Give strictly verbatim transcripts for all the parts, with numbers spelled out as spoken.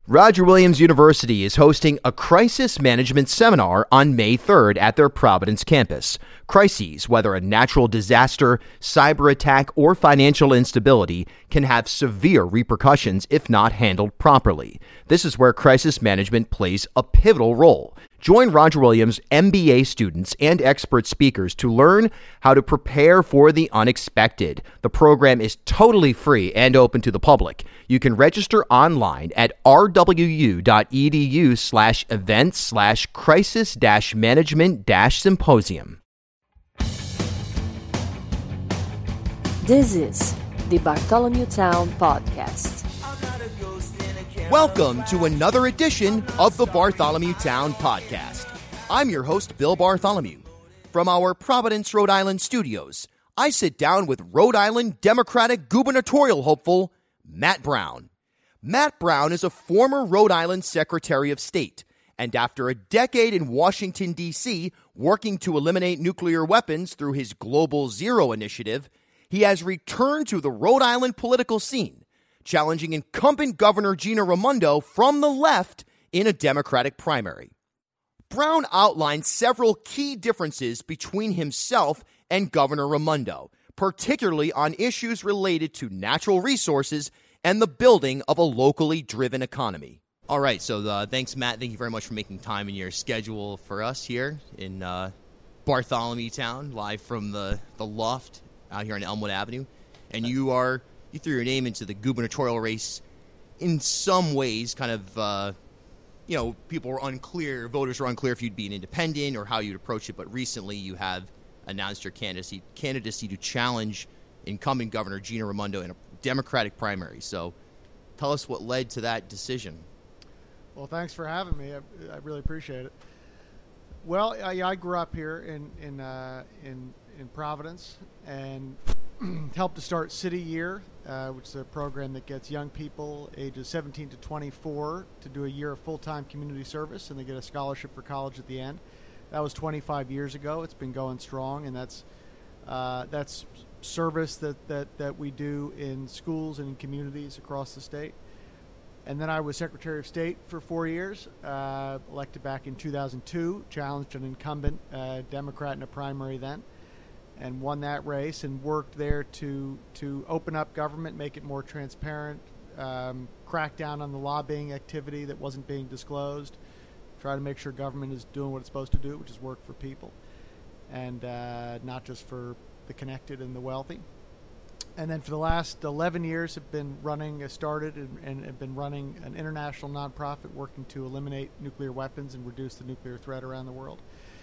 Roger Williams University is hosting a crisis management seminar on May third at their Providence campus. Crises, whether a natural disaster, cyber attack, or financial instability, can have severe repercussions if not handled properly. This is where crisis management plays a pivotal role. Join Roger Williams M B A students and expert speakers to learn how to prepare for the unexpected. The program is totally free and open to the public. You can register online at rwu.edu slash events slash crisis dash management dash symposium. This is the Bartholomew Town Podcast. Welcome to another edition of the Bartholomew Town Podcast. I'm your host, Bill Bartholomew. From our Providence, Rhode Island studios, I sit down with Rhode Island Democratic gubernatorial hopeful Matt Brown. Matt Brown is a former Rhode Island Secretary of State, and after a decade in Washington, D C, working to eliminate nuclear weapons through his Global Zero initiative, he has returned to the Rhode Island political scene, challenging incumbent Governor Gina Raimondo from the left in a Democratic primary. Brown outlined several key differences between himself and Governor Raimondo, particularly on issues related to natural resources and the building of a locally driven economy. All right, so uh, thanks, Matt. Thank you very much for making time in your schedule for us here in uh, Bartholomew Town, live from the, the loft out here on Elmwood Avenue. And you are... You threw your name into the gubernatorial race in some ways, kind of, uh, you know, people were unclear, voters were unclear if you'd be an independent or how you'd approach it, but recently you have announced your candidacy, candidacy to challenge incumbent Governor Gina Raimondo in a Democratic primary. So tell us what led to that decision. Well, thanks for having me. I, I really appreciate it. Well, I, I grew up here in, in, uh, in, in Providence and helped to start City Year, uh, which is a program that gets young people ages seventeen to twenty-four to do a year of full-time community service, and they get a scholarship for college at the end. That was twenty-five years ago. It's been going strong, and that's uh, that's service that, that, that we do in schools and in communities across the state. And then I was Secretary of State for four years, uh, elected back in two thousand two, challenged an incumbent uh, Democrat in a primary then, and won that race and worked there to to open up government, make it more transparent, um, crack down on the lobbying activity that wasn't being disclosed, try to make sure government is doing what it's supposed to do, which is work for people, and uh, not just for the connected and the wealthy. And then for the last eleven years have been running, uh, started and, and have been running an international nonprofit working to eliminate nuclear weapons and reduce the nuclear threat around the world.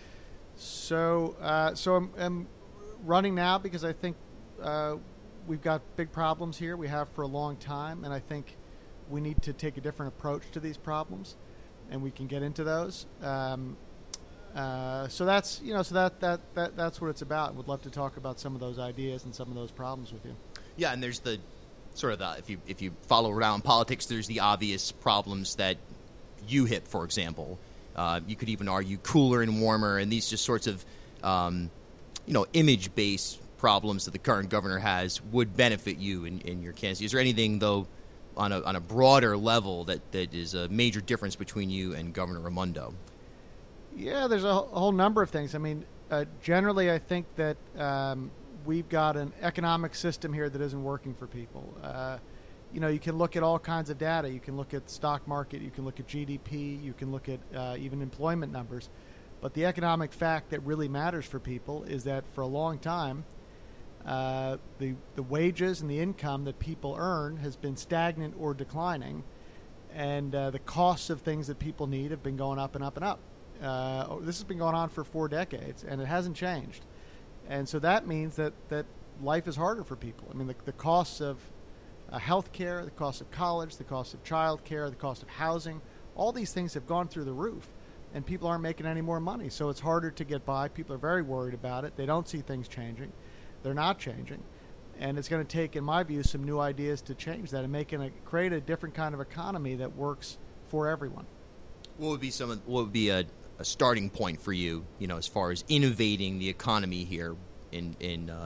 So, uh, so I'm, I'm running now because I think uh, we've got big problems here. We have for a long time, and I think we need to take a different approach to these problems, and we can get into those. Um, uh, so that's you know, so that, that that that's what it's about. Would love to talk about some of those ideas and some of those problems with you. Yeah, and there's the sort of the if you if you follow around politics, there's the obvious problems that you hit, for example. Uh, you could even argue cooler and warmer, and these just sorts of um, you know, image-based problems that the current governor has would benefit you in, in your candidacy. Is there anything, though, on a on a broader level that, that is a major difference between you and Governor Raimondo? Yeah, there's a, a whole number of things. I mean, uh, generally, I think that um, we've got an economic system here that isn't working for people. Uh, you know, you can look at all kinds of data. You can look at the stock market. You can look at G D P. You can look at uh, even employment numbers. But the economic fact that really matters for people is that for a long time, uh, the the wages and the income that people earn has been stagnant or declining, and uh, the costs of things that people need have been going up and up and up. Uh, this has been going on for four decades, and it hasn't changed. And so that means that, that life is harder for people. I mean, the, the costs of uh, health care, the cost of college, the cost of child care, the cost of housing, all these things have gone through the roof. And people aren't making any more money, so it's harder to get by. People are very worried about it. They don't see things changing. They're not changing. And it's going to take, in my view, some new ideas to change that and make a, create a different kind of economy that works for everyone. What would be some? Of, what would be a, a starting point for you, you know, as far as innovating the economy here in in uh,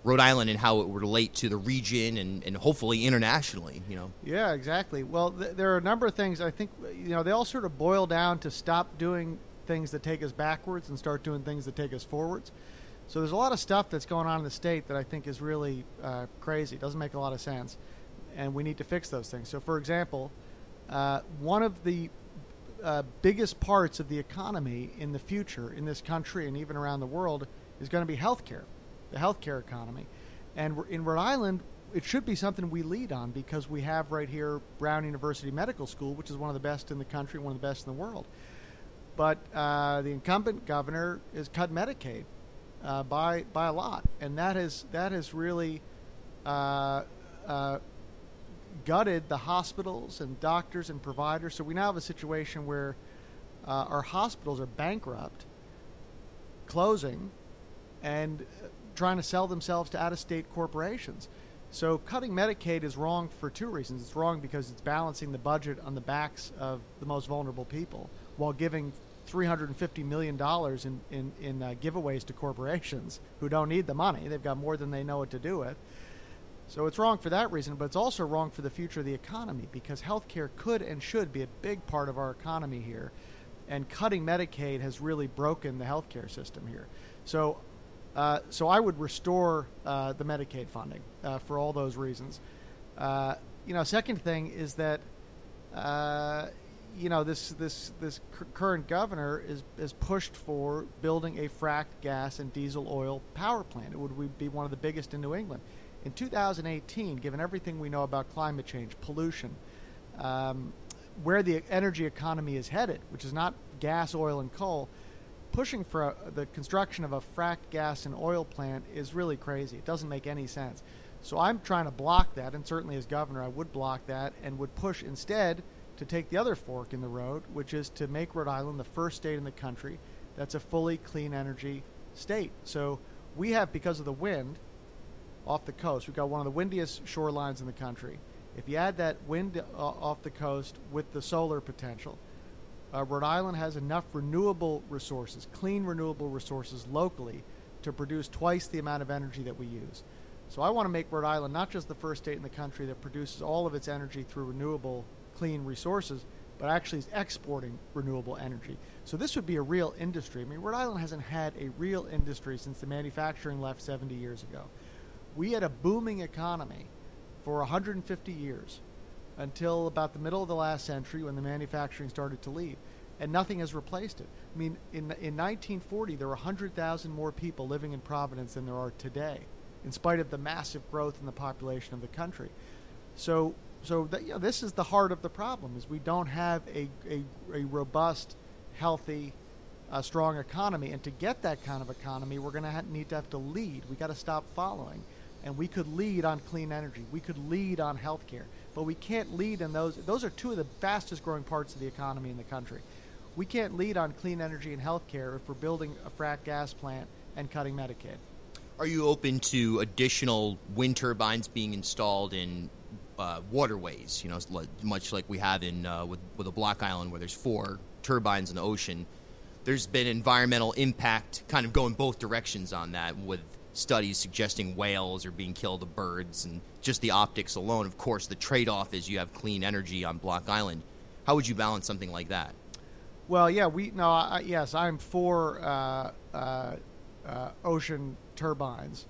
Rhode Island and how it would relate to the region and, and hopefully internationally, you know. Yeah, exactly. Well, th- there are a number of things I think, you know, they all sort of boil down to stop doing things that take us backwards and start doing things that take us forwards. So there's a lot of stuff that's going on in the state that I think is really uh, crazy. It doesn't make a lot of sense, and we need to fix those things. So, for example, uh, one of the uh, biggest parts of the economy in the future in this country and even around the world is going to be healthcare. The healthcare economy. And in Rhode Island, it should be something we lead on because we have right here Brown University Medical School, which is one of the best in the country, one of the best in the world. But uh, the incumbent governor has cut Medicaid uh, by by a lot, and that has that has really uh, uh, gutted the hospitals and doctors and providers. So we now have a situation where uh, our hospitals are bankrupt, closing, and trying to sell themselves to out-of-state corporations. So cutting Medicaid is wrong for two reasons. It's wrong because it's balancing the budget on the backs of the most vulnerable people while giving three hundred fifty million dollars in, in, in uh, giveaways to corporations who don't need the money. They've got more than they know what to do with. So it's wrong for that reason, but it's also wrong for the future of the economy because healthcare could and should be a big part of our economy here. And cutting Medicaid has really broken the healthcare system here. So Uh, so I would restore uh, the Medicaid funding uh, for all those reasons. Uh, you know, second thing is that, uh, you know, this this this c- current governor is is pushed for building a fracked gas and diesel oil power plant. It would be one of the biggest in New England. In two thousand eighteen, given everything we know about climate change, pollution, um, where the energy economy is headed, which is not gas, oil, and coal, pushing for a, the construction of a fracked gas and oil plant is really crazy. It doesn't make any sense. So I'm trying to block that, and certainly as governor I would block that and would push instead to take the other fork in the road, which is to make Rhode Island the first state in the country that's a fully clean energy state. So we have, because of the wind off the coast, we've got one of the windiest shorelines in the country. If you add that wind uh, off the coast with the solar potential, Uh, Rhode Island has enough renewable resources, clean renewable resources locally to produce twice the amount of energy that we use. So I want to make Rhode Island not just the first state in the country that produces all of its energy through renewable, clean resources, but actually is exporting renewable energy. So this would be a real industry. I mean, Rhode Island hasn't had a real industry since the manufacturing left seventy years ago. We had a booming economy for one hundred fifty years. Until about the middle of the last century when the manufacturing started to leave. And nothing has replaced it. I mean, in in nineteen forty, there were one hundred thousand more people living in Providence than there are today, in spite of the massive growth in the population of the country. So so that, you know, this is the heart of the problem, is we don't have a, a, a robust, healthy, uh, strong economy. And to get that kind of economy, we're going to ha- need to have to lead. We got to stop following. And we could lead on clean energy. We could lead on healthcare. But we can't lead in those. Those are two of the fastest growing parts of the economy in the country. We can't lead on clean energy and healthcare if we're building a frack gas plant and cutting Medicaid. Are you open to additional wind turbines being installed in uh, waterways, you know, much like we have in uh, with, with a Block Island where there's four turbines in the ocean? There's been environmental impact kind of going both directions on that, with studies suggesting whales are being killed of birds, and just the optics alone. Of course, the trade-off is you have clean energy on Block Island. How would you balance something like that? Well, yeah, we no, I, yes, I'm for uh, uh, uh, ocean turbines,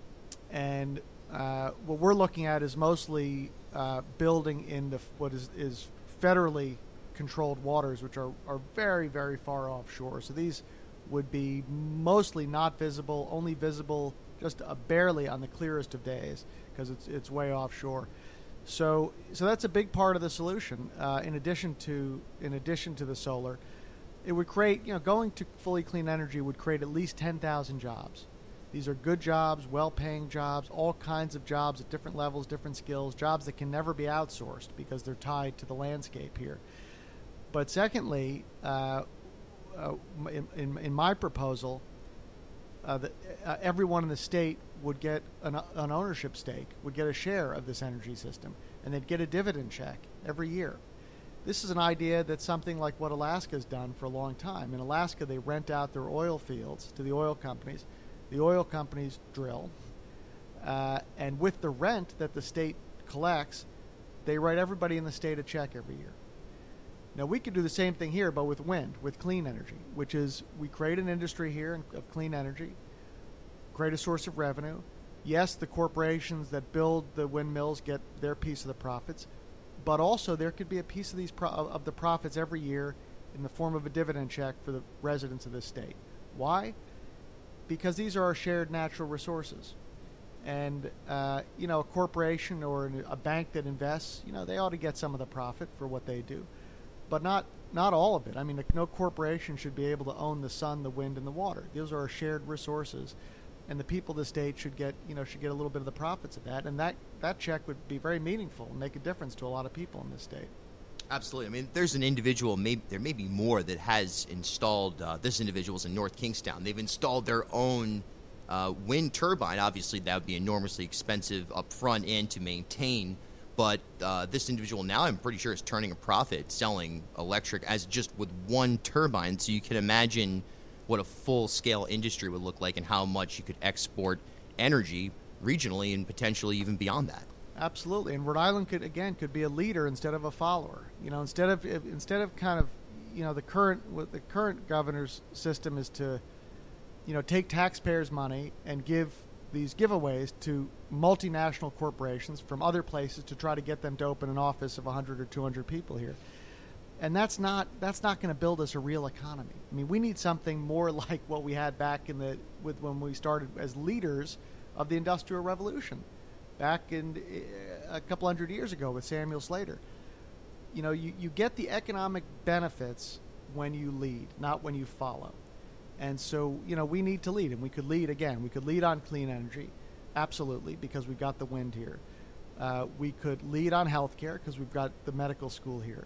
and uh, what we're looking at is mostly uh, building in the what is is federally controlled waters, which are, are very, very far offshore. So these would be mostly not visible, only visible just uh, barely on the clearest of days because it's it's way offshore. So so that's a big part of the solution. Uh, in addition to in addition to the solar, it would create, you know, going to fully clean energy would create at least ten thousand jobs. These are good jobs, well-paying jobs, all kinds of jobs at different levels, different skills, jobs that can never be outsourced because they're tied to the landscape here. But secondly, uh, uh, in, in, in my proposal, uh, the, uh, everyone in the state would get an, an ownership stake, would get a share of this energy system, and they'd get a dividend check every year. This is an idea that's something like what Alaska's done for a long time. In Alaska, they rent out their oil fields to the oil companies. The oil companies drill. Uh, and with the rent that the state collects, they write everybody in the state a check every year. Now, we could do the same thing here, but with wind, with clean energy, which is we create an industry here of clean energy, create a source of revenue. Yes, the corporations that build the windmills get their piece of the profits, but also there could be a piece of these pro- of the profits every year in the form of a dividend check for the residents of this state. Why? Because these are our shared natural resources. And, uh, you know, a corporation or a bank that invests, you know, they ought to get some of the profit for what they do, but not not all of it. I mean, no corporation should be able to own the sun, the wind, and the water. Those are our shared resources, and the people of the state should get, you know, should get a little bit of the profits of that, and that, that check would be very meaningful and make a difference to a lot of people in this state. Absolutely. I mean, there's an individual, maybe, there may be more, that has installed, uh, this individual's in North Kingstown. They've installed their own uh, wind turbine. Obviously, that would be enormously expensive up front and to maintain. But uh, this individual now, I'm pretty sure, is turning a profit selling electric as just with one turbine. So you can imagine what a full-scale industry would look like and how much you could export energy regionally and potentially even beyond that. Absolutely, and Rhode Island could again could be a leader instead of a follower. You know, instead of if, instead of kind of, you know, the current what the current governor's system is to, you know, take taxpayers' money and give these giveaways to multinational corporations from other places to try to get them to open an office of one hundred or two hundred people here, and that's not that's not going to build us a real economy. I mean, we need something more like what we had back in the with when we started as leaders of the Industrial Revolution. Back in uh, a couple hundred years ago with Samuel Slater. You know, you, you get the economic benefits when you lead, not when you follow. And so, you know, we need to lead. And we could lead, again, we could lead on clean energy, absolutely, because we've got the wind here. Uh, we could lead on healthcare because we've got the medical school here.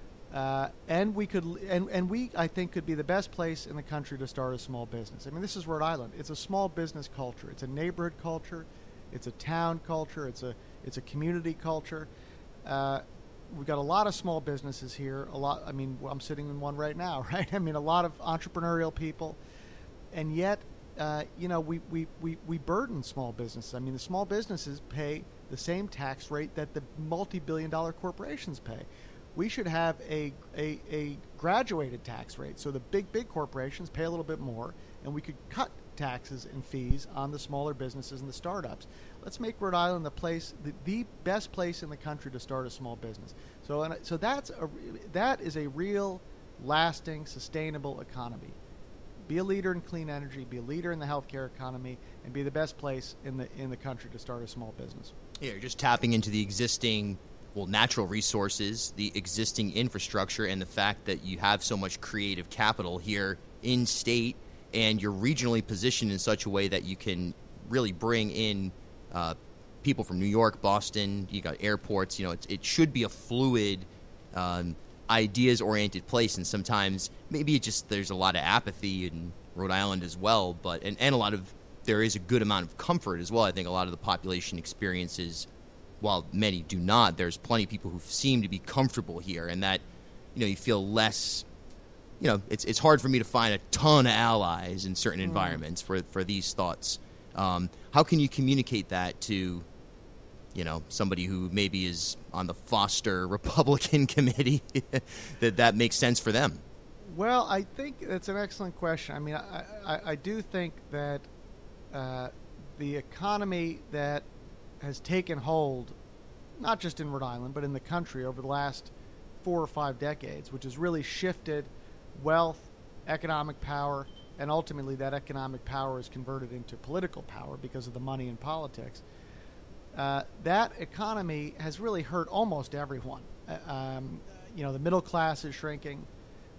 Uh, and we could, and, and we, I think, could be the best place in the country to start a small business. I mean, this is Rhode Island. It's a small business culture. It's a neighborhood culture. It's a town culture. It's a it's a community culture. Uh, we've got a lot of small businesses here. A lot. I mean, I'm sitting in one right now, right? I mean, a lot of entrepreneurial people, and yet, uh, you know, we, we, we, we burden small businesses. I mean, the small businesses pay the same tax rate that the multi-billion dollar corporations pay. We should have a, a a graduated tax rate, so the big big corporations pay a little bit more, and we could cut taxes and fees on the smaller businesses and the startups. Let's make Rhode Island the place, the, the best place in the country to start a small business. So, and so that's a that is a real, lasting, sustainable economy. Be a leader in clean energy, be a leader in the healthcare economy, and be the best place in the in the country to start a small business. Yeah, you're just tapping into the existing, well, natural resources, the existing infrastructure, and the fact that you have so much creative capital here in state. And you're regionally positioned in such a way that you can really bring in uh, people from New York, Boston. You got airports. You know, it, it should be a fluid, um, ideas-oriented place. And sometimes maybe it just there's a lot of apathy in Rhode Island as well. But and, and a lot of there is a good amount of comfort as well. I think a lot of the population experiences, while many do not, there's plenty of people who seem to be comfortable here, and that you know you feel less. You know, it's it's hard for me to find a ton of allies in certain environments for, for these thoughts. Um, how can you communicate that to, you know, somebody who maybe is on the Foster Republican committee that that makes sense for them? Well, I think that's an excellent question. I mean, I, I, I do think that uh, the economy that has taken hold, not just in Rhode Island, but in the country over the last four or five decades, which has really shifted wealth, economic power, and ultimately that economic power is converted into political power because of the money in politics. Uh, that economy has really hurt almost everyone. Uh, um, you know, the middle class is shrinking.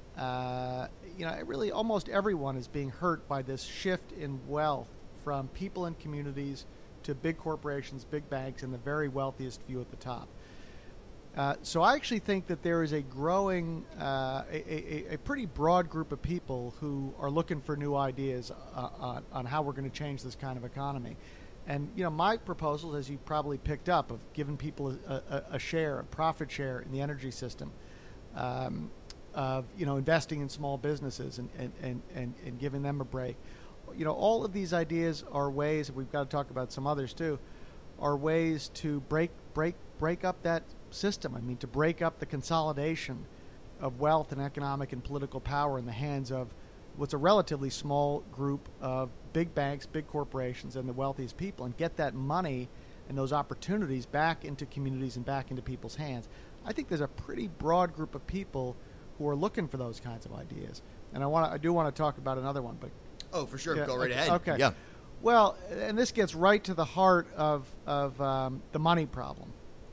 Uh, you know, really almost everyone is being hurt by this shift in wealth from people and communities to big corporations, big banks, and the very wealthiest few at the top. Uh, so I actually think that there is a growing, uh, a, a, a pretty broad group of people who are looking for new ideas uh, on, on how we're going to change this kind of economy. And, you know, my proposals, as you probably picked up, of giving people a, a, a share, a profit share in the energy system, um, of, you know, investing in small businesses and, and, and, and, and giving them a break. You know, all of these ideas are ways, and we've got to talk about some others too, are ways to break break break up that system. I mean, to break up the consolidation of wealth and economic and political power in the hands of what's a relatively small group of big banks, big corporations, and the wealthiest people, and get that money and those opportunities back into communities and back into people's hands. I think there's a pretty broad group of people who are looking for those kinds of ideas. And I want I do want to talk about another one, but oh, for sure, yeah, go right okay, ahead. Okay. Yeah. Well, and this gets right to the heart of of um, the money problem,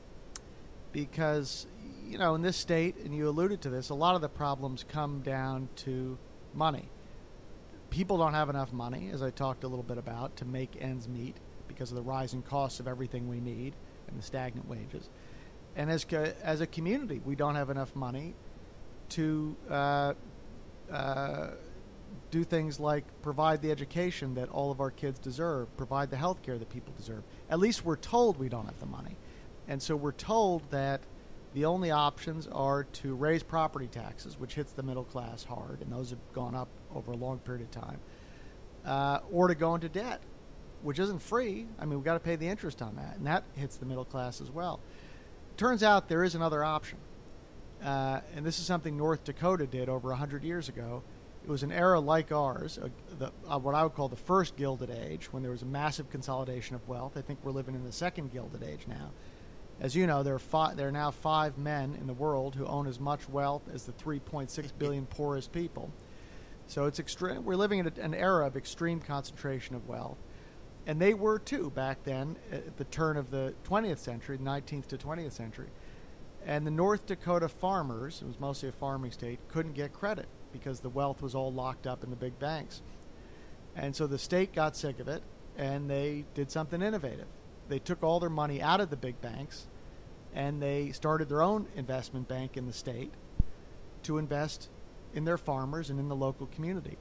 because you know in this state, and you alluded to this, a lot of the problems come down to money. People don't have enough money, as I talked a little bit about, to make ends meet because of the rising costs of everything we need and the stagnant wages. And as co- as a community, we don't have enough money to uh, uh, do things like provide the education that all of our kids deserve, provide the health care that people deserve. At least we're told we don't have the money. And so we're told that the only options are to raise property taxes, which hits the middle class hard, and those have gone up over a long period of time, uh, or to go into debt, which isn't free. I mean, we've got to pay the interest on that, and that hits the middle class as well. Turns out there is another option, uh, and this is something North Dakota did over one hundred years ago. It was an era like ours, uh, the, uh, what I would call the first Gilded Age, when there was a massive consolidation of wealth. I think we're living in the second Gilded Age now. As you know, there are, five, there are now five men in the world who own as much wealth as the three point six billion poorest people. So it's extreme. We're living in a, an era of extreme concentration of wealth. And they were, too, back then, at the turn of the twentieth century, nineteenth to twentieth century. And the North Dakota farmers, it was mostly a farming state, couldn't get credit because the wealth was all locked up in the big banks. And so the state got sick of it, and they did something innovative. They took all their money out of the big banks, and they started their own investment bank in the state to invest in their farmers and in the local community.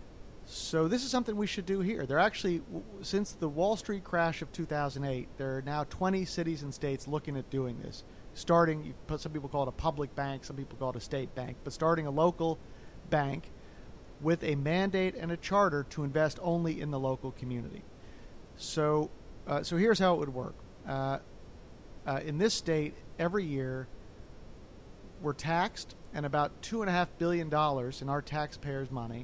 So this is something we should do here. There actually, since the Wall Street crash of two thousand eight, there are now twenty cities and states looking at doing this. Starting, you put, some people call it a public bank, some people call it a state bank, but starting a local bank with a mandate and a charter to invest only in the local community. So, uh, so here's how it would work. Uh, uh, in this state, every year, we're taxed, and about two and a half billion dollars in our taxpayers' money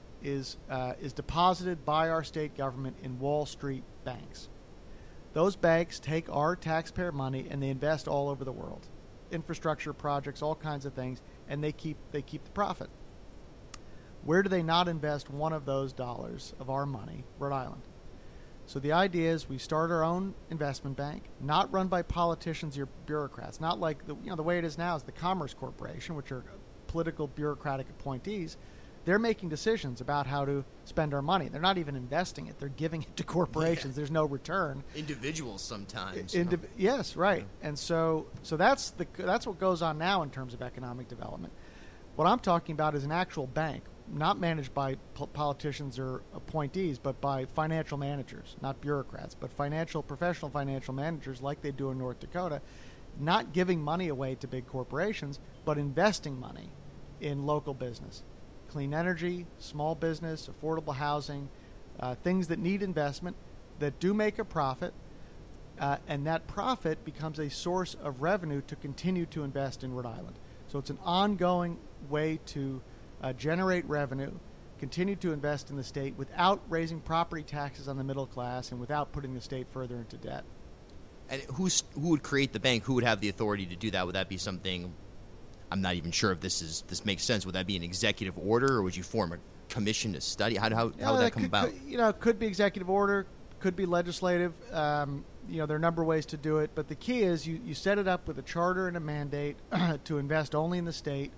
is uh, is deposited by our state government in Wall Street banks. Those banks take our taxpayer money and they invest all over the world, infrastructure projects, all kinds of things, and they keep they keep the profit. Where do they not invest one of those dollars of our money? Rhode Island. So the idea is we start our own investment bank, not run by politicians or bureaucrats, not like the you know the way it is now is the Commerce Corporation, which are political bureaucratic appointees. They're making decisions about how to spend our money. They're not even investing it. They're giving it to corporations. Yeah. There's no return. Individuals sometimes. Indiv- yes, right. Yeah. And so so that's the that's what goes on now in terms of economic development. What I'm talking about is an actual bank, not managed by po- politicians or appointees, but by financial managers, not bureaucrats, but financial, professional financial managers like they do in North Dakota, not giving money away to big corporations, but investing money in local business. Clean energy, small business, affordable housing, uh, things that need investment, that do make a profit, uh, and that profit becomes a source of revenue to continue to invest in Rhode Island. So it's an ongoing way to uh, generate revenue, continue to invest in the state without raising property taxes on the middle class and without putting the state further into debt. And who's, who would create the bank? Who would have the authority to do that? Would that be something... I'm not even sure if this is this makes sense. Would that be an executive order, or would you form a commission to study? How how, yeah, how would that come could, about? Could, you know, it could be executive order, could be legislative. Um, you know, there are a number of ways to do it, but the key is you, you set it up with a charter and a mandate to invest only in the state.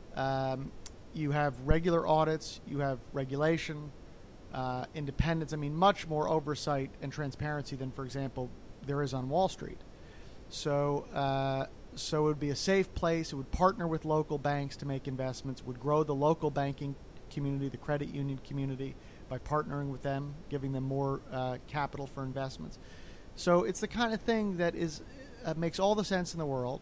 Um, you have regular audits, you have regulation, uh, independence. I mean, much more oversight and transparency than, for example, there is on Wall Street. So. Uh, So it would be a safe place. It would partner with local banks to make investments, would grow the local banking community, the credit union community, by partnering with them, giving them more uh, capital for investments. So it's the kind of thing that is uh, makes all the sense in the world.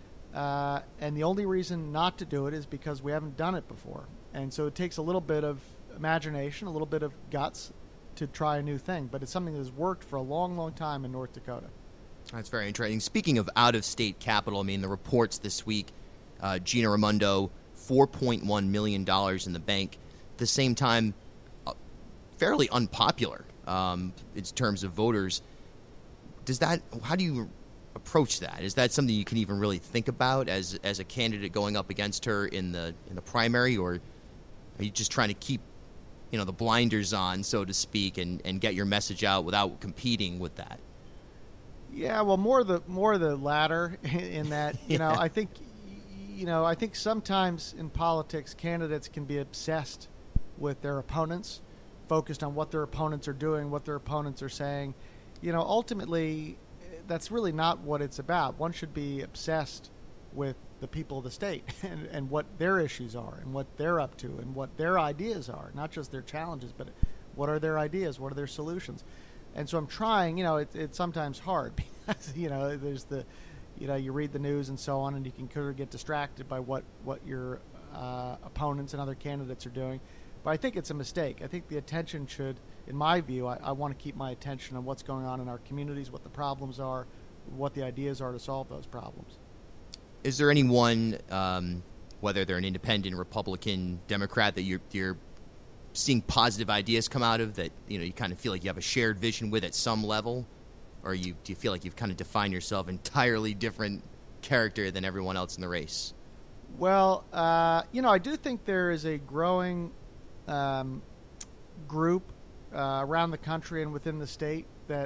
Uh, and the only reason not to do it is because we haven't done it before. And so it takes a little bit of imagination, a little bit of guts to try a new thing, but it's something that has worked for a long, long time in North Dakota. That's very interesting. Speaking of out-of-state capital, I mean, the reports this week, uh, Gina Raimondo, four point one million dollars in the bank. At the same time, uh, fairly unpopular um, in terms of voters. Does that? How do you approach that? Is that something you can even really think about as as a candidate going up against her in the in the primary, or are you just trying to keep, you know, the blinders on, so to speak, and, and get your message out without competing with that? Yeah, well, more the more the latter in that, you know, Yeah. I think, you know, I think sometimes in politics, candidates can be obsessed with their opponents, focused on what their opponents are doing, what their opponents are saying. You know, ultimately, that's really not what it's about. One should be obsessed with the people of the state and, and what their issues are and what they're up to and what their ideas are, not just their challenges, but what are their ideas, what are their solutions. And so I'm trying, you know, it, it's sometimes hard because, you know, there's the, you know, you read the news and so on, and you can kind of get distracted by what, what your uh, opponents and other candidates are doing. But I think it's a mistake. I think the attention should, in my view, I, I want to keep my attention on what's going on in our communities, what the problems are, what the ideas are to solve those problems. Is there anyone, um, whether they're an independent, Republican, Democrat, that you're, you're seeing positive ideas come out of that, you know, you kind of feel like you have a shared vision with at some level? Or you do you feel like you've kind of defined yourself entirely different character than everyone else in the race? Well, uh, you know, I do think there is a growing um, group uh, around the country and within the state that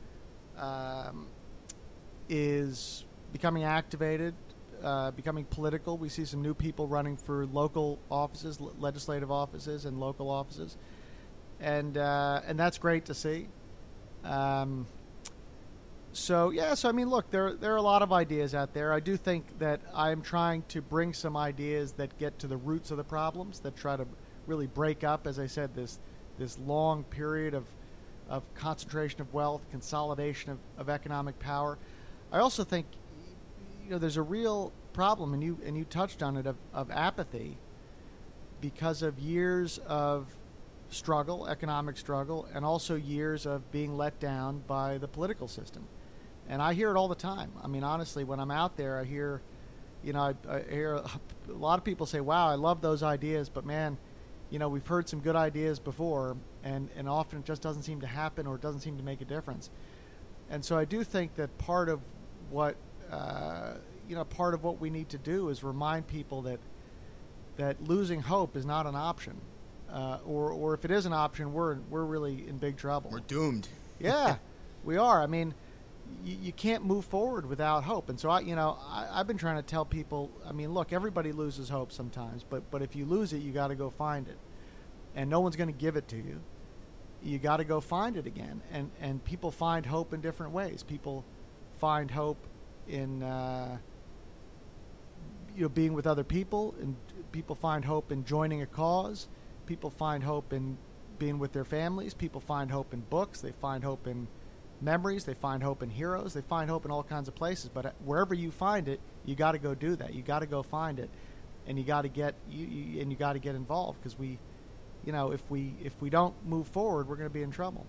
um, is becoming activated, uh, becoming political. We see some new people running for local offices, l- legislative offices, and local offices, and uh, and that's great to see. Um, So, yeah, so, I mean, look, there there are a lot of ideas out there. I do think that I'm trying to bring some ideas that get to the roots of the problems, that try to really break up, as I said, this this long period of of concentration of wealth, consolidation of, of economic power. I also think, you know, there's a real problem, and you and you touched on it, of, of apathy because of years of struggle, economic struggle, and also years of being let down by the political system. And I hear it all the time. I mean, honestly, when I'm out there, I hear, you know, I, I hear a lot of people say, wow, I love those ideas, but man, you know, we've heard some good ideas before, and, and often it just doesn't seem to happen or it doesn't seem to make a difference. And so I do think that part of what, uh, you know, part of what we need to do is remind people that that losing hope is not an option. Uh, or, or if it is an option, we're we're really in big trouble. We're doomed. Yeah, we are. I mean, you, you can't move forward without hope. And so, I, you know, I, I've been trying to tell people, I mean, look, everybody loses hope sometimes, but, but if you lose it, you got to go find it. And no one's going to give it to you. You got to go find it again. And, and people find hope in different ways. People find hope in, uh, you know, being with other people, and people find hope in joining a cause. People find hope in being with their families. People find hope in books. They find hope in memories. They find hope in heroes. They find hope in all kinds of places. But wherever you find it, you got to go do that. You got to go find it, and you got to get you, you and you got to get involved, because we, you know, if we if we don't move forward, we're going to be in trouble.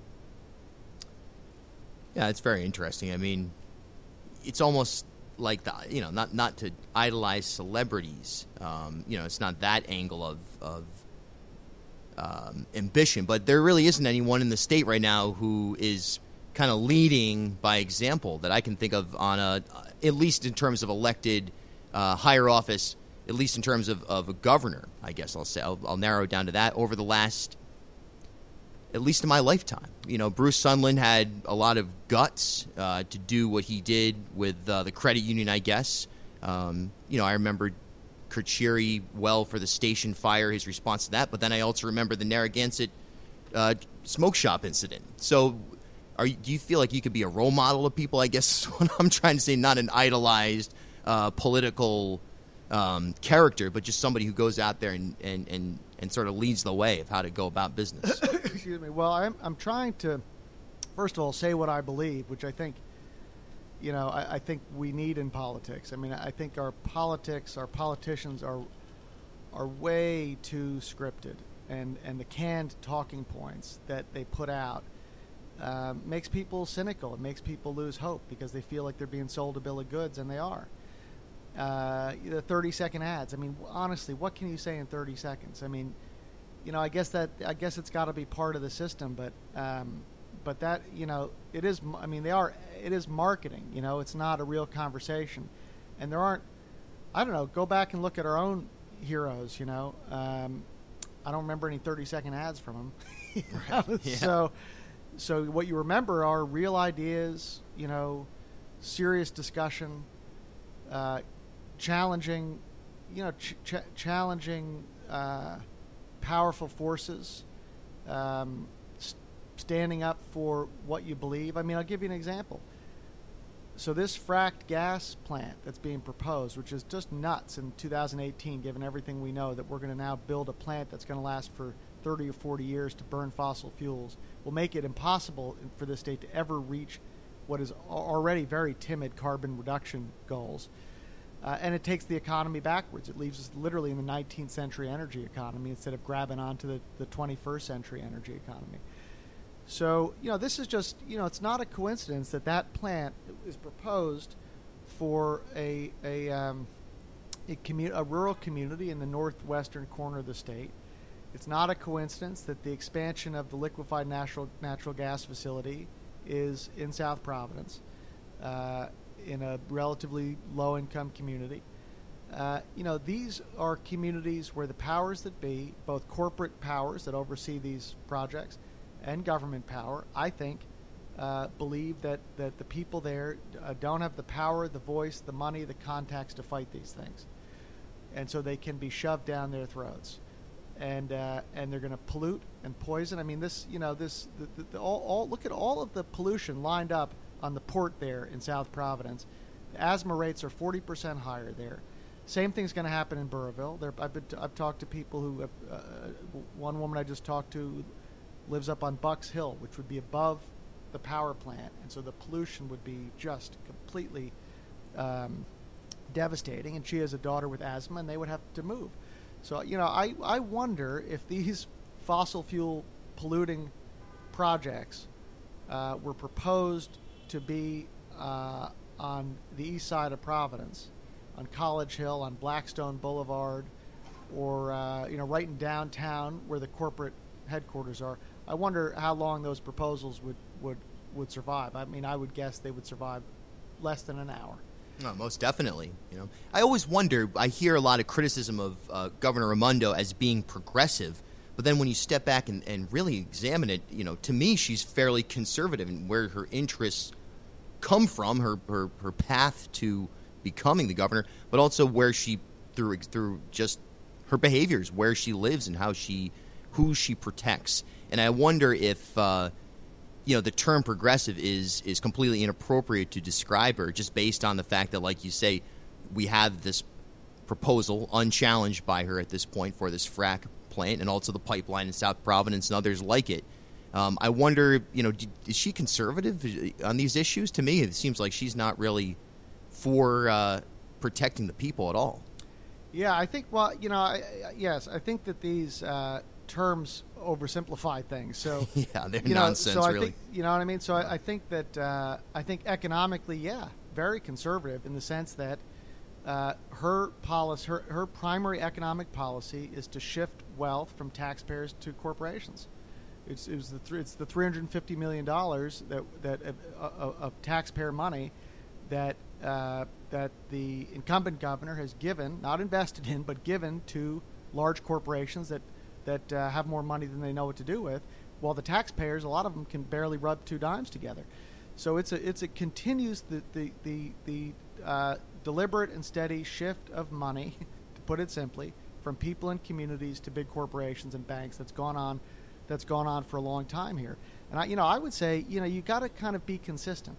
Yeah, it's very interesting. I mean, it's almost like the, you know, not not to idolize celebrities. Um, you know, it's not that angle of of Um, ambition, but there really isn't anyone in the state right now who is kind of leading by example that I can think of on a, at least in terms of elected uh, higher office, at least in terms of, of a governor, I guess I'll say. I'll, I'll narrow it down to that over the last, at least in my lifetime. You know, Bruce Sunland had a lot of guts uh, to do what he did with uh, the credit union, I guess. Um, you know, I remember Kercheri well for the station fire, his response to that. But then I also remember the Narragansett uh, smoke shop incident. So are you, do you feel like you could be a role model of people, I guess is what I'm trying to say, not an idolized uh, political um, character, but just somebody who goes out there and, and, and, and sort of leads the way of how to go about business? Excuse me. Well, I'm, I'm trying to, first of all, say what I believe, which I think, you know, I, I think we need in politics. I mean, I think our politics, our politicians are are way too scripted. and, and the canned talking points that they put out uh, makes people cynical. It makes people lose hope because they feel like they're being sold a bill of goods, and they are. Uh, the thirty-second ads. I mean, honestly, what can you say in thirty seconds? I mean, you know, I guess that I guess it's got to be part of the system, but um, but that you know, it is. I mean, they are. It is marketing. You know, it's not a real conversation, and there aren't. I don't know. Go back and look at our own heroes. You know, um, I don't remember any thirty-second ads from them. you know? Right. Yeah. So, so what you remember are real ideas. You know, serious discussion. Uh, challenging, you know, ch- ch- challenging uh, powerful forces, um, st- standing up for what you believe. I mean, I'll give you an example. So this fracked gas plant that's being proposed, which is just nuts in two thousand eighteen, given everything we know, that we're going to now build a plant that's going to last for thirty or forty years to burn fossil fuels, will make it impossible for the state to ever reach what is already very timid carbon reduction goals. Uh, and it takes the economy backwards. It leaves us literally in the nineteenth century energy economy instead of grabbing onto the, the twenty-first century energy economy. So, you know, this is just, you know, it's not a coincidence that that plant is proposed for a a, um, a, commu- a rural community in the northwestern corner of the state. It's not a coincidence that the expansion of the liquefied natural natural gas facility is in South Providence. Uh, in a relatively low-income community. Uh, you know, these are communities where the powers that be, both corporate powers that oversee these projects and government power, I think, uh, believe that, that the people there uh, don't have the power, the voice, the money, the contacts to fight these things. And so they can be shoved down their throats. And uh, and they're going to pollute and poison. I mean, this, you know, this, the, the, the, all, all, look at all of the pollution lined up on the port there in South Providence. The asthma rates are forty percent higher there. Same thing's going to happen in Burrillville. There, I've, been t- I've talked to people who have, uh, one woman I just talked to lives up on Bucks Hill, which would be above the power plant, and so the pollution would be just completely um, devastating, and she has a daughter with asthma, and they would have to move. So, you know, I, I wonder if these fossil fuel polluting projects uh, were proposed to be uh, on the east side of Providence, on College Hill, on Blackstone Boulevard, or uh, you know, right in downtown where the corporate headquarters are. I wonder how long those proposals would, would, would survive. I mean, I would guess they would survive less than an hour. No, most definitely. You know, I always wonder. I hear a lot of criticism of uh, Governor Raimondo as being progressive. But then when you step back and, and really examine it, you know, to me, she's fairly conservative in where her interests come from, her, her, her path to becoming the governor, but also where she, through through just her behaviors, where she lives and how she, who she protects. And I wonder if, uh, you know, the term progressive is, is completely inappropriate to describe her just based on the fact that, like you say, we have this proposal unchallenged by her at this point for this frack plant and also the pipeline in South Providence and others like it. Um, I wonder, you know, is she conservative on these issues? To me, it seems like she's not really for uh, protecting the people at all. Yeah, I think, well, you know, I, I, yes, I think that these uh, terms oversimplify things. So yeah, they're you know, nonsense, so I really. Think, you know what I mean? So I, I think that, uh, I think economically, yeah, very conservative in the sense that Uh, her policy, her, her primary economic policy is to shift wealth from taxpayers to corporations. It's, it was the th- it's the three hundred fifty million dollars that that uh, uh, of taxpayer money that uh, that the incumbent governor has given, not invested in, but given to large corporations that that uh, have more money than they know what to do with, while the taxpayers, a lot of them can barely rub two dimes together. So it's a it's a continues the the the, the uh, deliberate and steady shift of money, to put it simply, from people and communities to big corporations and banks that's gone on, that's gone on for a long time here. And I, you know, I would say, you know, you got to kind of be consistent.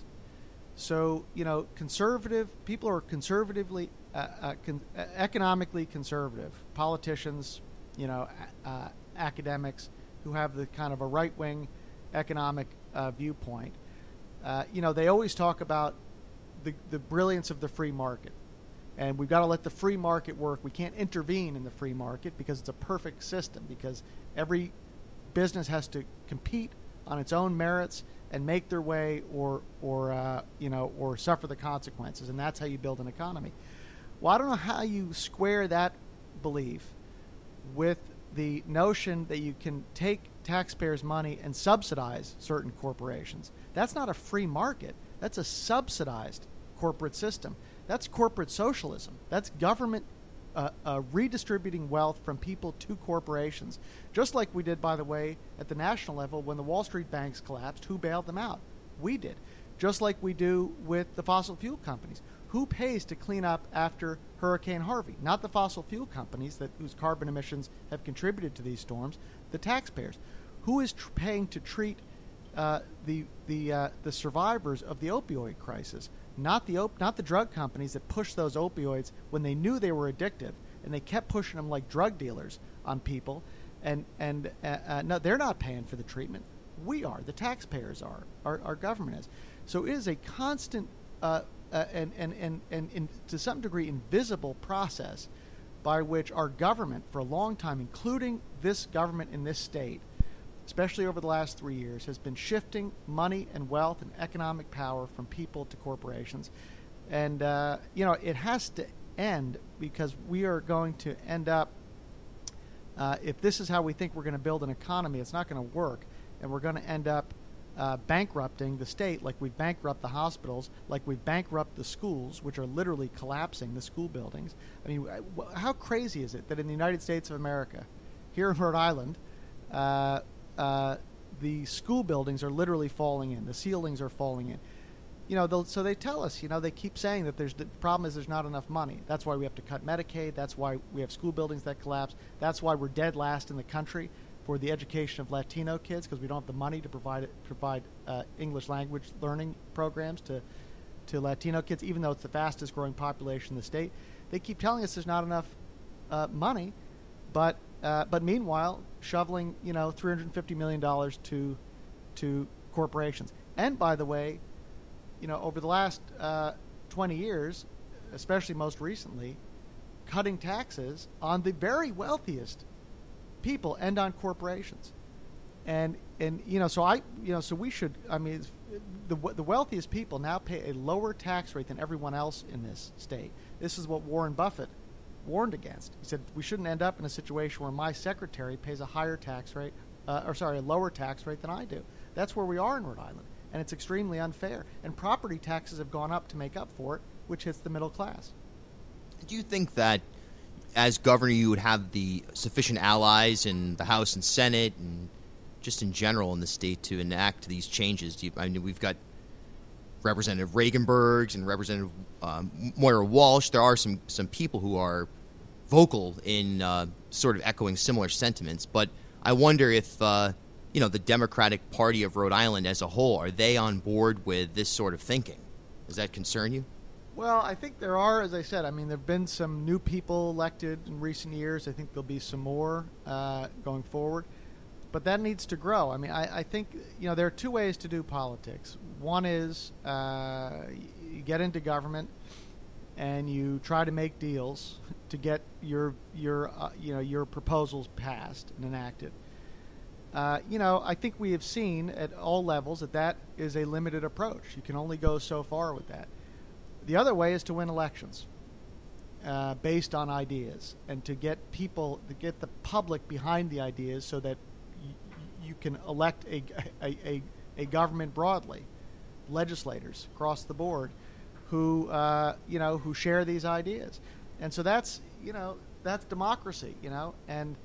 So, you know, conservative people are conservatively, uh, uh, con- uh, economically conservative. Politicians, you know, uh, academics who have the kind of a right-wing economic uh, viewpoint. Uh, you know, they always talk about the, the brilliance of the free market. And we've got to let the free market work. We can't intervene in the free market because it's a perfect system, because every business has to compete on its own merits and make their way, or or uh, you know, or suffer the consequences, and that's how you build an economy. Well, I don't know how you square that belief with the notion that you can take taxpayers' money and subsidize certain corporations. That's not a free market. That's a subsidized corporate system. That's corporate socialism. That's government uh, uh, redistributing wealth from people to corporations. Just like we did, by the way, at the national level when the Wall Street banks collapsed. Who bailed them out? We did. Just like we do with the fossil fuel companies. Who pays to clean up after Hurricane Harvey? Not the fossil fuel companies that whose carbon emissions have contributed to these storms. The taxpayers. Who is tr- paying to treat uh, the the uh, the survivors of the opioid crisis? Not the op- not the drug companies that pushed those opioids when they knew they were addictive, and they kept pushing them like drug dealers on people. And and uh, uh, no, they're not paying for the treatment. We are. The taxpayers are. Our, our government is. So it is a constant uh, uh, and, and, and, and, and to some degree invisible process by which our government, for a long time, including this government in this state, especially over the last three years, has been shifting money and wealth and economic power from people to corporations. And, uh, you know, it has to end, because we are going to end up, uh, if this is how we think we're going to build an economy, it's not going to work. And we're going to end up uh, bankrupting the state like we've bankrupted the hospitals, like we've bankrupted the schools, which are literally collapsing, the school buildings. I mean, how crazy is it that in the United States of America, here in Rhode Island, uh, uh, the school buildings are literally falling in, the ceilings are falling in. You know, so they tell us, you know, they keep saying that there's the problem is there's not enough money. That's why we have to cut Medicaid. That's why we have school buildings that collapse. That's why we're dead last in the country for the education of Latino kids, because we don't have the money to provide it, provide uh, English language learning programs to to Latino kids, even though it's the fastest growing population in the state. They keep telling us there's not enough uh, money, but uh, but meanwhile shoveling, you know, three hundred fifty million dollars to to corporations. And by the way, you know, over the last uh, twenty years, especially most recently, cutting taxes on the very wealthiest people and on corporations. And, and you know, so I, you know, so we should, I mean, the the wealthiest people now pay a lower tax rate than everyone else in this state. This is what Warren Buffett warned against. He said we shouldn't end up in a situation where my secretary pays a higher tax rate, uh, or sorry, a lower tax rate than I do. That's where we are in Rhode Island. And it's extremely unfair. And property taxes have gone up to make up for it, which hits the middle class. Do you think that as governor you would have the sufficient allies in the House and Senate and just in general in the state to enact these changes? Do you, I mean, we've got Representative Regenbergs and Representative um, Moira Walsh. There are some, some people who are vocal in uh, sort of echoing similar sentiments. But I wonder if uh, you know, the Democratic Party of Rhode Island as a whole, are they on board with this sort of thinking? Does that concern you? Well, I think there are, as I said, I mean, there have been some new people elected in recent years. I think there'll be some more uh, going forward. But that needs to grow. I mean, I, I think, you know, there are two ways to do politics. One is uh, you get into government and you try to make deals to get your, your uh, you know, your proposals passed and enacted. Uh, you know, I think we have seen at all levels that that is a limited approach. You can only go so far with that. The other way is to win elections uh, based on ideas, and to get people, to get the public behind the ideas so that y- you can elect a, a, a, a government broadly, legislators across the board who, uh, you know, who share these ideas. And so that's, you know, that's democracy, you know, and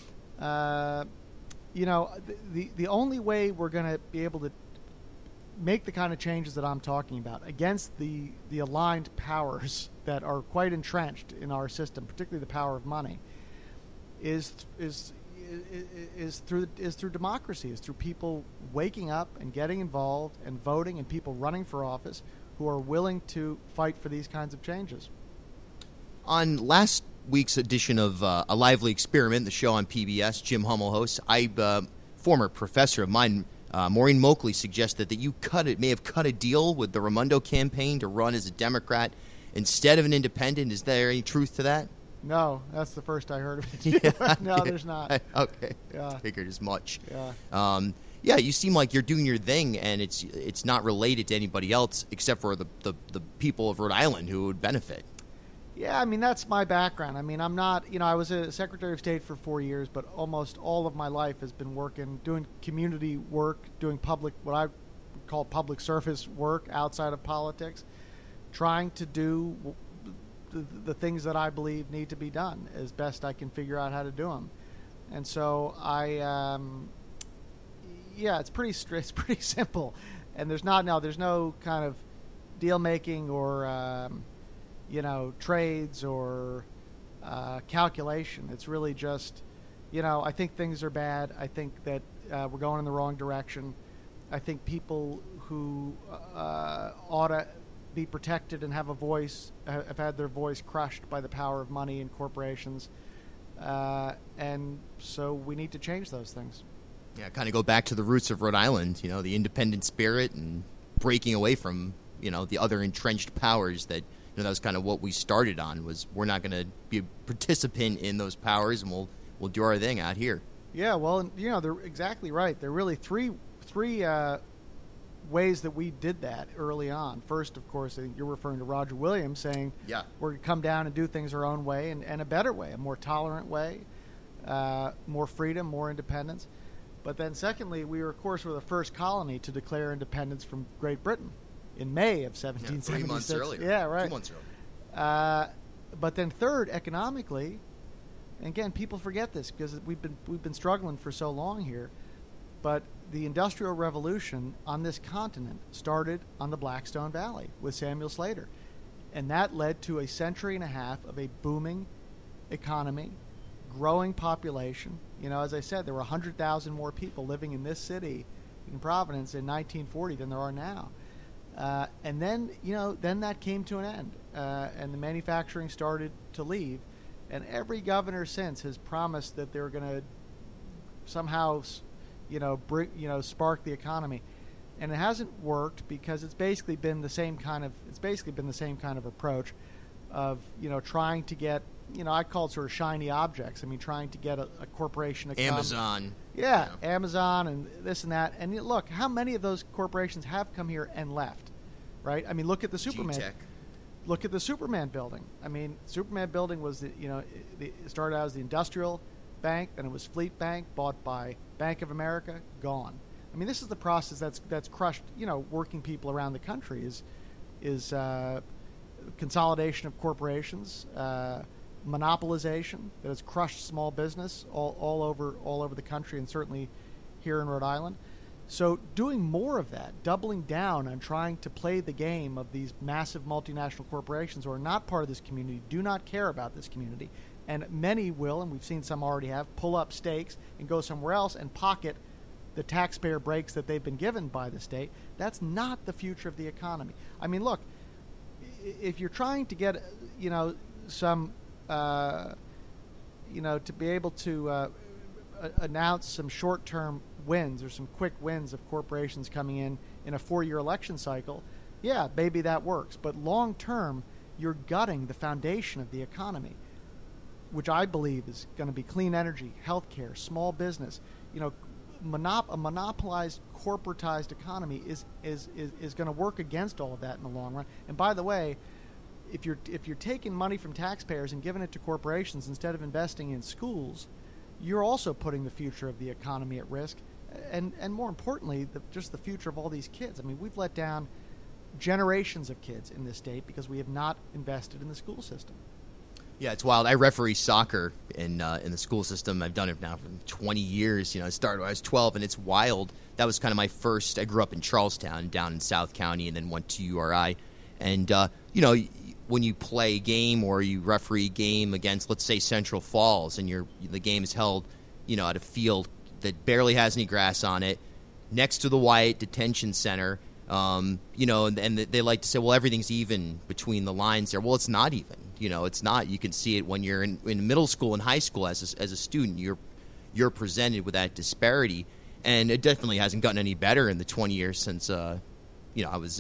uh, you know, the the only way we're going to be able to make the kind of changes that I'm talking about against the, the aligned powers that are quite entrenched in our system, particularly the power of money, is is is, is through is through democracy, is through people waking up and getting involved and voting, and people running for office who are willing to fight for these kinds of changes. On last week's edition of uh, A Lively Experiment, the show on P B S, Jim Hummel hosts, I, uh, former professor of mine, uh, Maureen Moakley, suggested that you cut it, may have cut a deal with the Raimondo campaign to run as a Democrat instead of an independent. Is there any truth to that? No, that's the first I heard of it. Yeah, no, there's not. Okay, Yeah. figured as much. Yeah. Um, yeah, you seem like you're doing your thing, and it's it's not related to anybody else except for the, the, the people of Rhode Island who would benefit. Yeah, I mean, that's my background. I mean, I'm not, you know, I was a Secretary of State for four years, but almost all of my life has been working, doing community work, doing public, what I call public service work outside of politics, trying to do the, the things that I believe need to be done as best I can figure out how to do them. And so I, um, yeah, it's pretty, it's pretty simple. And there's not, no, there's no kind of deal making or, um, you know, trades or uh, calculation. It's really just, you know, I think things are bad. I think that uh, we're going in the wrong direction. I think people who uh, ought to be protected and have a voice have had their voice crushed by the power of money and corporations. Uh, and so we need to change those things. Yeah, kind of go back to the roots of Rhode Island, you know, the independent spirit and breaking away from, you know, the other entrenched powers that, you know, that was kind of what we started on, was we're not going to be a participant in those powers, and we'll we'll do our thing out here. Yeah, well, you know, they're exactly right. There are really three three uh, ways that we did that early on. First, of course, I think you're referring to Roger Williams saying, yeah, we're going to come down and do things our own way and, and a better way, a more tolerant way, uh, more freedom, more independence. But then secondly, we were, of course, were the first colony to declare independence from Great Britain in May of seventeen seventy-six. Yeah, three months earlier. Yeah, right. Two months earlier. Uh, but then third, economically, and again, people forget this because we've been we've been struggling for so long here, but the Industrial Revolution on this continent started on the Blackstone Valley with Samuel Slater, and that led to a century and a half of a booming economy, growing population. You know, as I said, there were one hundred thousand more people living in this city in Providence in nineteen forty than there are now. Uh, and then, you know, then that came to an end, uh, and the manufacturing started to leave. And every governor since has promised that they're going to somehow, you know, bring, you know, spark the economy, and it hasn't worked because it's basically been the same kind of it's basically been the same kind of approach of, you know, trying to get, you know, I call it sort of shiny objects. I mean, trying to get a, a corporation to come. Amazon. Yeah, you know. Amazon and this and that. And look, how many of those corporations have come here and left, right? I mean, look at the Superman. G-Tech. Look at the Superman building. I mean, Superman building was, the, you know, it started out as the Industrial Bank, then it was Fleet Bank, bought by Bank of America, gone. I mean, this is the process that's that's crushed, you know, working people around the country is is uh, consolidation of corporations, uh, monopolization that has crushed small business all, all over all over the country, and certainly here in Rhode Island. So doing more of that, doubling down on trying to play the game of these massive multinational corporations who are not part of this community, do not care about this community, and many will, and we've seen some already have, pull up stakes and go somewhere else and pocket the taxpayer breaks that they've been given by the state. That's not the future of the economy. I mean, look, if you're trying to get, you know, some, uh, you know, to be able to uh, announce some short-term wins or some quick wins of corporations coming in in a four-year election cycle, yeah, maybe that works. But long-term, you're gutting the foundation of the economy, which I believe is going to be clean energy, healthcare, small business. You know, monop- a monopolized, corporatized economy is is is, is going to work against all of that in the long run. And by the way, if you're if you're taking money from taxpayers and giving it to corporations instead of investing in schools, you're also putting the future of the economy at risk. And and more importantly, the, just the future of all these kids. I mean, we've let down generations of kids in this state because we have not invested in the school system. Yeah, it's wild. I referee soccer in uh, in the school system. I've done it now for twenty years. You know, I started when I was twelve, and it's wild. That was kind of my first. I grew up in Charlestown, down in South County, and then went to U R I. And uh, you know, when you play a game or you referee a game against, let's say, Central Falls, and you're the game is held, you know, at a field that barely has any grass on it, next to the Wyatt Detention Center, um, you know, and, and they like to say, well, everything's even between the lines there. Well, it's not even. You know, it's not. You can see it when you're in, in middle school and high school as a, as a student. You're you're presented with that disparity, and it definitely hasn't gotten any better in the twenty years since, uh, you know, I was in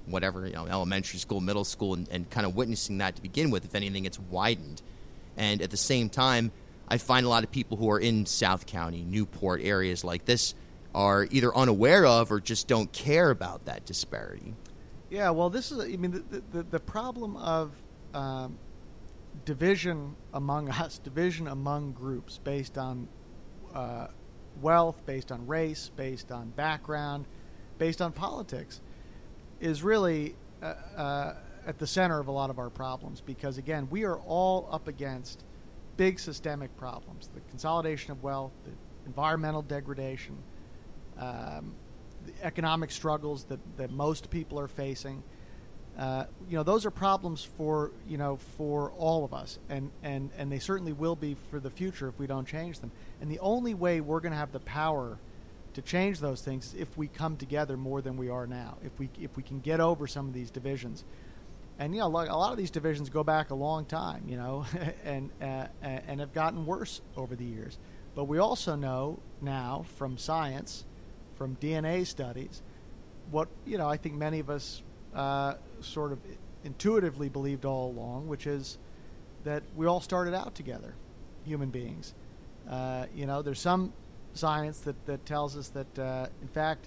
whatever, you know, elementary school, middle school, and, and kind of witnessing that to begin with. If anything, it's widened. And at the same time, I find a lot of people who are in South County, Newport, areas like this are either unaware of or just don't care about that disparity. Yeah, well, this is, I mean, the, the, the problem of um, division among us, division among groups based on uh, wealth, based on race, based on background, based on politics, is really uh, uh, at the center of a lot of our problems. Because, again, we are all up against big systemic problems: the consolidation of wealth, the environmental degradation, um, the economic struggles that, that most people are facing. Uh, you know, those are problems for, you know, for all of us, and, and, and they certainly will be for the future if we don't change them. And the only way we're going to have the power to change those things is if we come together more than we are now, if we if we can get over some of these divisions. And, you know, a lot of these divisions go back a long time, you know, and uh, and have gotten worse over the years. But we also know now from science, from D N A studies, what, you know, I think many of us uh, sort of intuitively believed all along, which is that we all started out together, human beings. Uh, you know, there's some science that, that tells us that, uh, in fact,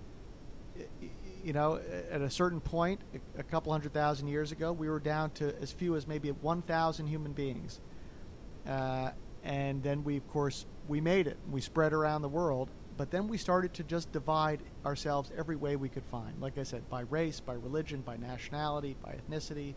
you know, at a certain point, a couple hundred thousand years ago, we were down to as few as maybe one thousand human beings. Uh, and then we, of course, we made it. We spread around the world. But then we started to just divide ourselves every way we could find. Like I said, by race, by religion, by nationality, by ethnicity.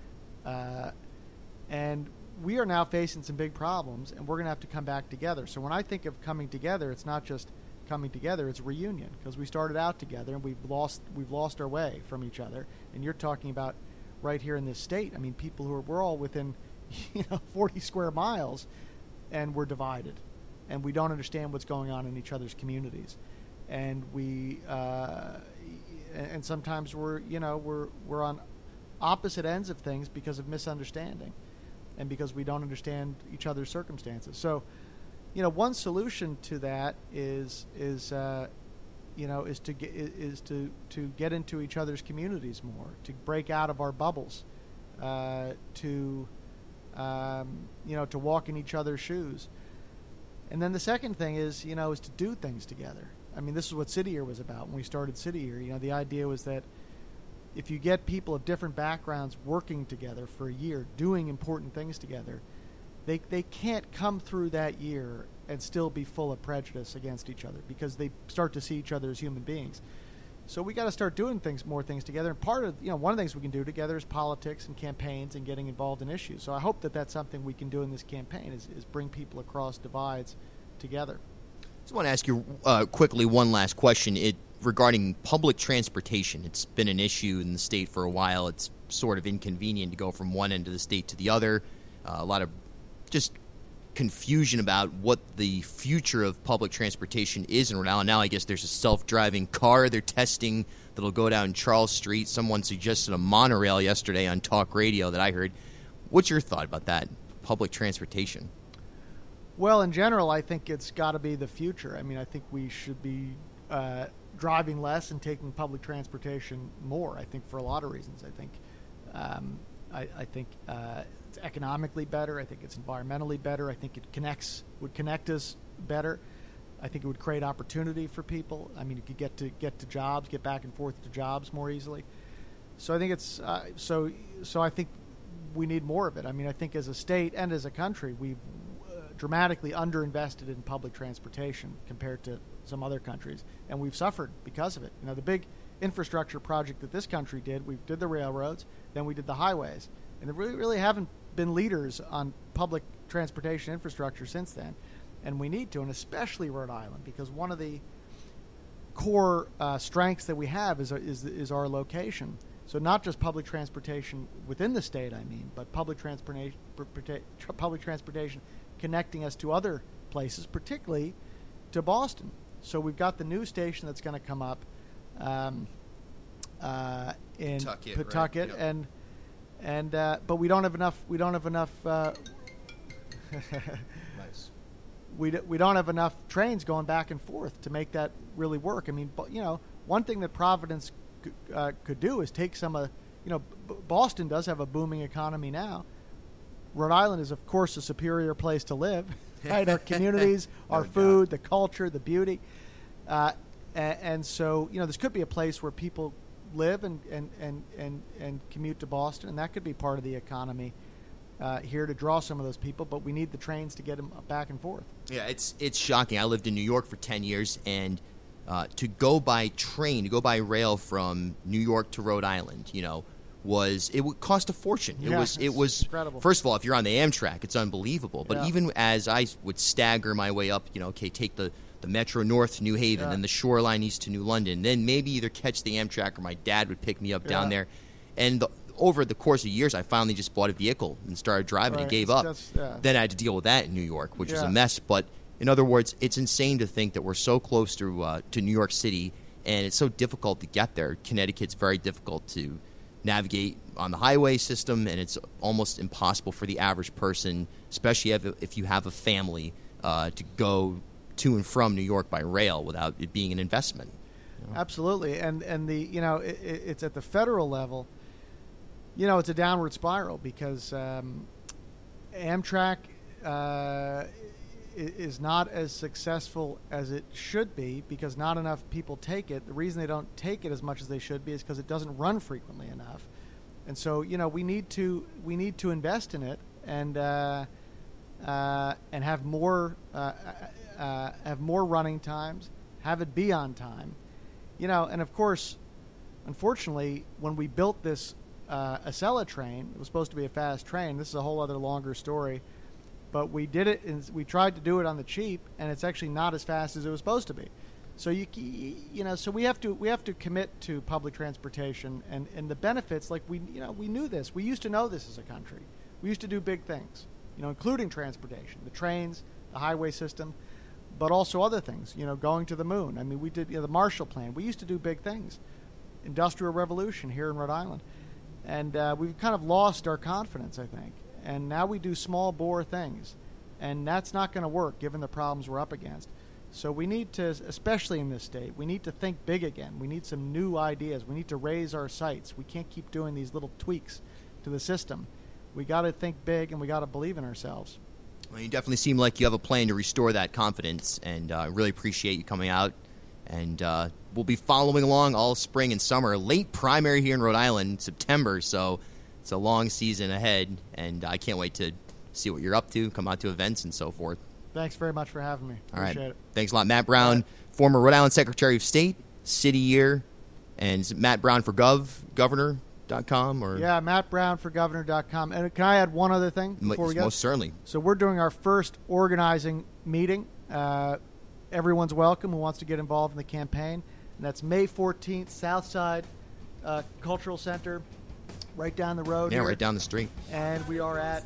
Uh, and we are now facing some big problems, and we're going to have to come back together. So when I think of coming together, it's not just coming together, it's reunion, because we started out together and we've lost we've lost our way from each other. And you're talking about right here in this state. I mean, people who are, we're all within, you know, forty square miles, and we're divided, and we don't understand what's going on in each other's communities, and we uh, and sometimes we're you know we're we're on opposite ends of things because of misunderstanding, and because we don't understand each other's circumstances. So, you know, one solution to that is is uh, you know is to get is to to get into each other's communities more, to break out of our bubbles, uh, to um, you know to walk in each other's shoes. And then the second thing is, you know, is to do things together. I mean, this is what City Year was about when we started City Year. You know, the idea was that if you get people of different backgrounds working together for a year, doing important things together, they they can't come through that year and still be full of prejudice against each other, because they start to see each other as human beings. So we got to start doing things, more things together. And part of, you know, one of the things we can do together is politics and campaigns and getting involved in issues. So I hope that that's something we can do in this campaign, is, is bring people across divides together. I just want to ask you uh, quickly one last question it, regarding public transportation. It's been an issue in the state for a while. It's sort of inconvenient to go from one end of the state to the other. Uh, a lot of just confusion about what the future of public transportation is in Rhode Island. Now I guess there's a self-driving car they're testing that'll go down Charles Street. Someone suggested a monorail yesterday on talk radio that I heard. What's your thought about that, public transportation? Well, in general, I think it's got to be the future. I mean, I think we should be uh, driving less and taking public transportation more, I think, for a lot of reasons. I think um, I, I think uh, it's economically better. I think it's environmentally better. I think it connects would connect us better. I think it would create opportunity for people. I mean, you could get to get to jobs, get back and forth to jobs more easily. So I think it's uh, so. So I think we need more of it. I mean, I think as a state and as a country, we've uh, dramatically underinvested in public transportation compared to some other countries, and we've suffered because of it. You know, the big infrastructure project that this country did, we did the railroads, then we did the highways, and there really, really haven't been leaders on public transportation infrastructure since then, and we need to, and especially Rhode Island, because one of the core uh, strengths that we have is, is is our location. So not just public transportation within the state, I mean, but public transportation, public transportation connecting us to other places, particularly to Boston. So we've got the new station that's going to come up um, uh, in Pawtucket, Pawtucket, right? Yep. and and uh, but we don't have enough. We don't have enough. Uh, Nice. we d- we don't have enough trains going back and forth to make that really work. I mean, but, you know, one thing that Providence uh, could do is take some of, you know, B- Boston does have a booming economy now. Rhode Island is, of course, a superior place to live. Right, our communities, no our doubt. food, the culture, the beauty, uh, and, and so you know this could be a place where people live and and, and, and and commute to Boston, and that could be part of the economy uh, here to draw some of those people. But we need the trains to get them back and forth. Yeah, it's it's shocking. I lived in New York for ten years, and uh, to go by train, to go by rail from New York to Rhode Island, you know, was it would cost a fortune. It Yeah, was it it's was incredible. First of all, if you're on the Amtrak, it's unbelievable. But Yeah. even as I would stagger my way up, you know, okay, take the, the Metro North to New Haven, Yeah. then the Shoreline East to New London, then maybe either catch the Amtrak or my dad would pick me up down Yeah. there. And the, over the course of years, I finally just bought a vehicle and started driving and Right. gave It's- up. that's- yeah. Then I had to deal with that in New York, which was Yeah. a mess. But in other words, it's insane to think that we're so close to uh, to New York City, and it's so difficult to get there. Connecticut's very difficult to navigate on the highway system, and it's almost impossible for the average person, especially if, if you have a family, uh, to go to and from New York by rail without it being an investment. Absolutely, and and the you know it, it- it's at the federal level. You know, it's a downward spiral because um, Amtrak uh, i- is not as successful as it should be because not enough people take it. The reason they don't take it as much as they should be is because it doesn't run frequently enough. And so, you know, we need to we need to invest in it and uh, uh, and have more uh, uh, have more running times, have it be on time, you know. And of course, unfortunately, when we built this uh, Acela train, it was supposed to be a fast train. This is a whole other longer story, but we did it and we tried to do it on the cheap, and it's actually not as fast as it was supposed to be. So you you know, so we have to we have to commit to public transportation and, and the benefits. Like we you know we knew this. We used to know this as a country. We used to do big things, you know, including transportation, the trains, the highway system, but also other things. You know, going to the moon. I mean, we did you know, the Marshall Plan. We used to do big things. Industrial Revolution here in Rhode Island, and uh, we've kind of lost our confidence, I think. And now we do small bore things, and that's not going to work given the problems we're up against. So we need to, especially in this state, we need to think big again. We need some new ideas. We need to raise our sights. We can't keep doing these little tweaks to the system. We got to think big, and we got to believe in ourselves. Well, you definitely seem like you have a plan to restore that confidence, and I uh, really appreciate you coming out. And uh, we'll be following along all spring and summer. Late primary here in Rhode Island, September, so it's a long season ahead, and I can't wait to see what you're up to, come out to events and so forth. Thanks very much for having me. All right. Appreciate it. Thanks a lot. Matt Brown, right. former Rhode Island Secretary of State, City Year, and is it Matt Brown for Gov, Governor dot com? Or? Yeah, Matt Brown for Governor dot com. And can I add one other thing before we go? Most certainly. So we're doing our first organizing meeting. Uh, everyone's welcome who wants to get involved in the campaign. And that's May fourteenth, Southside uh, Cultural Center, right down the road Yeah, here. right down the street. And we are at,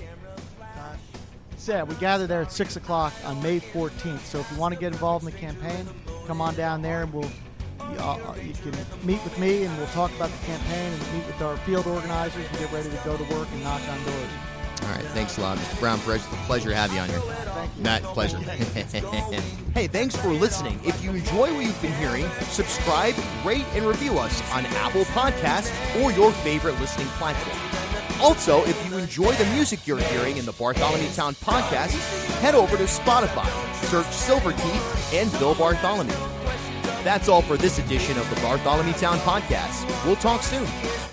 uh, so yeah, we gather there at six o'clock on May fourteenth. So if you want to get involved in the campaign, come on down there and we'll, uh, you can meet with me and we'll talk about the campaign and meet with our field organizers and get ready to go to work and knock on doors. All right. Thanks a lot, Mister Brown. It's a pleasure to have you on here. Thank you. Matt, pleasure. Hey, thanks for listening. If you enjoy what you've been hearing, subscribe, rate, and review us on Apple Podcasts or your favorite listening platform. Also, if you enjoy the music you're hearing in the Bartholomew Town podcast, head over to Spotify, search Silverteeth and Bill Bartholomew. That's all for this edition of the Bartholomew Town podcast. We'll talk soon.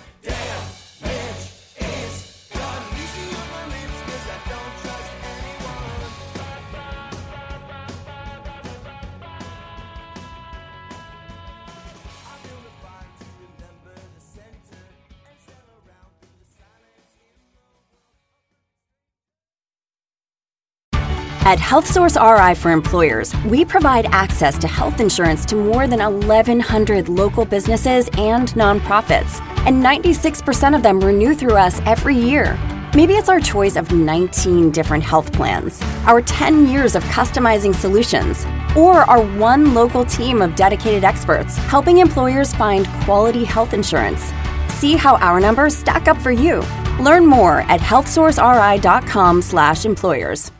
At HealthSource R I for Employers, we provide access to health insurance to more than eleven hundred local businesses and nonprofits, and ninety-six percent of them renew through us every year. Maybe it's our choice of nineteen different health plans, our ten years of customizing solutions, or our one local team of dedicated experts helping employers find quality health insurance. See how our numbers stack up for you. Learn more at health source r i dot com slash employers.